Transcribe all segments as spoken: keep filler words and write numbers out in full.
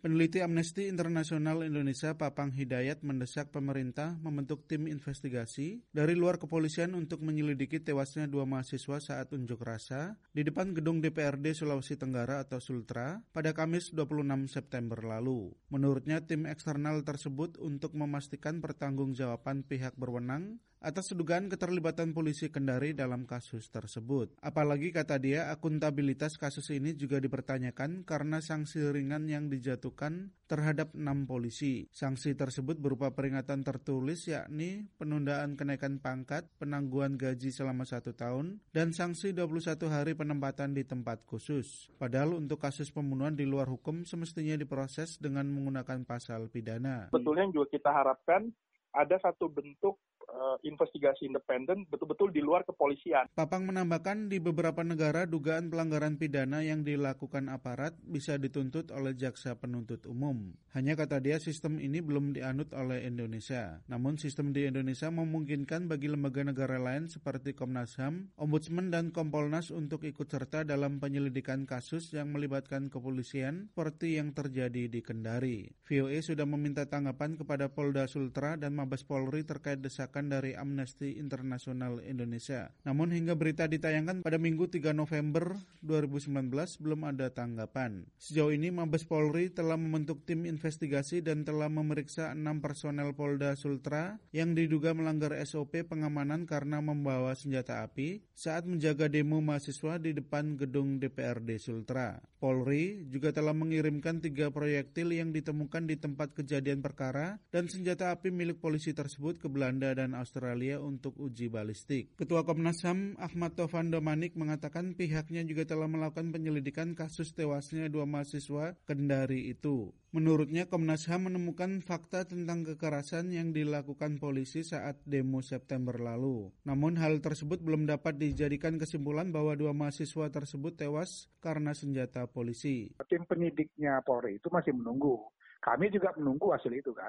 Peneliti Amnesty Internasional Indonesia Papang Hidayat mendesak pemerintah membentuk tim investigasi dari luar kepolisian untuk menyelidiki tewasnya dua mahasiswa saat unjuk rasa di depan gedung D P R D Sulawesi Tenggara atau Sultra pada Kamis dua puluh enam September lalu. Menurutnya tim eksternal tersebut untuk memastikan pertanggungjawaban pihak berwenang atas dugaan keterlibatan polisi Kendari dalam kasus tersebut. Apalagi kata dia, akuntabilitas kasus ini juga dipertanyakan karena sanksi ringan yang dijatuhkan terhadap enam polisi. Sanksi tersebut berupa peringatan tertulis yakni penundaan kenaikan pangkat, penangguhan gaji selama satu tahun, dan sanksi dua puluh satu hari penempatan di tempat khusus. Padahal untuk kasus pembunuhan di luar hukum semestinya diproses dengan menggunakan pasal pidana. Betulnya juga kita harapkan ada satu bentuk uh, investigasi independen betul-betul di luar kepolisian. Papang menambahkan di beberapa negara dugaan pelanggaran pidana yang dilakukan aparat bisa dituntut oleh jaksa penuntut umum. Hanya kata dia sistem ini belum dianut oleh Indonesia. Namun sistem di Indonesia memungkinkan bagi lembaga negara lain seperti Komnas H A M, Ombudsman dan Kompolnas untuk ikut serta dalam penyelidikan kasus yang melibatkan kepolisian seperti yang terjadi di Kendari. V O A sudah meminta tanggapan kepada Polda Sultra dan Mabes Polri terkait desakan dari Amnesty Internasional Indonesia. Namun hingga berita ditayangkan pada Minggu tiga November dua ribu sembilan belas belum ada tanggapan. Sejauh ini Mabes Polri telah membentuk tim investigasi dan telah memeriksa enam personel Polda Sultra yang diduga melanggar S O P pengamanan karena membawa senjata api saat menjaga demo mahasiswa di depan gedung D P R D Sultra. Polri juga telah mengirimkan tiga proyektil yang ditemukan di tempat kejadian perkara dan senjata api milik polisi tersebut ke Belanda dan Australia untuk uji balistik. Ketua Komnas H A M Ahmad Taufan Damanik mengatakan pihaknya juga telah melakukan penyelidikan kasus tewasnya dua mahasiswa Kendari itu. Menurutnya Komnas H A M menemukan fakta tentang kekerasan yang dilakukan polisi saat demo September lalu. Namun hal tersebut belum dapat dijadikan kesimpulan bahwa dua mahasiswa tersebut tewas karena senjata polisi. Tim penyidiknya Polri itu masih menunggu. Kami juga menunggu hasil itu kan,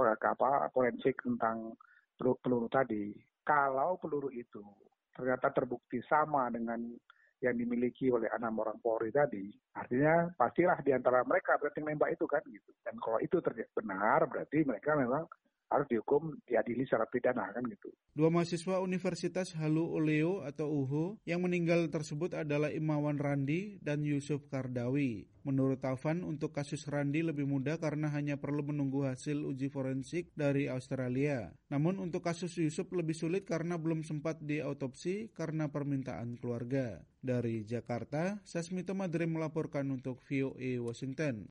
apa forensik tentang peluru, peluru tadi. Kalau peluru itu ternyata terbukti sama dengan yang dimiliki oleh enam orang Polri tadi, artinya pastilah di antara mereka berarti nembak itu kan gitu. Dan kalau itu terjadi benar, berarti mereka memang harus dihukum, diadili secara pidana kan gitu. Dua mahasiswa Universitas Halu Oleo atau U H O yang meninggal tersebut adalah Imawan Randi dan Yusuf Kardawi. Menurut Taufan, untuk kasus Randi lebih mudah karena hanya perlu menunggu hasil uji forensik dari Australia. Namun untuk kasus Yusuf lebih sulit karena belum sempat diautopsi karena permintaan keluarga. Dari Jakarta, Sasmito Madrim melaporkan untuk V O A Washington.